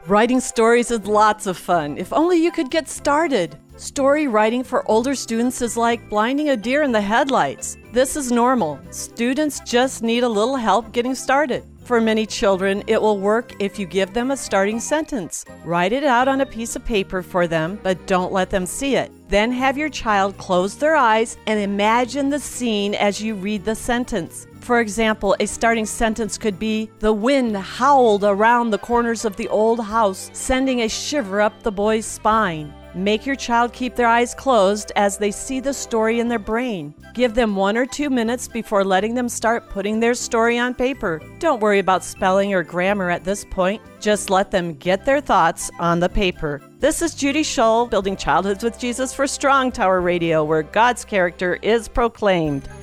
Writing stories is lots of fun, if only you could get started. Story writing for older students is like blinding a deer in the headlights. This is normal. Students just need a little help getting started. For many children, it will work if you give them a starting sentence. Write it out on a piece of paper for them, but don't let them see it. Then have your child close their eyes and imagine the scene as you read the sentence. For example, a starting sentence could be, "The wind howled around the corners of the old house, sending a shiver up the boy's spine." Make your child keep their eyes closed as they see the story in their brain. Give them 1 or 2 minutes before letting them start putting their story on paper. Don't worry about spelling or grammar at this point. Just let them get their thoughts on the paper. This is Judy Shull, Building Childhoods with Jesus for Strong Tower Radio, where God's character is proclaimed.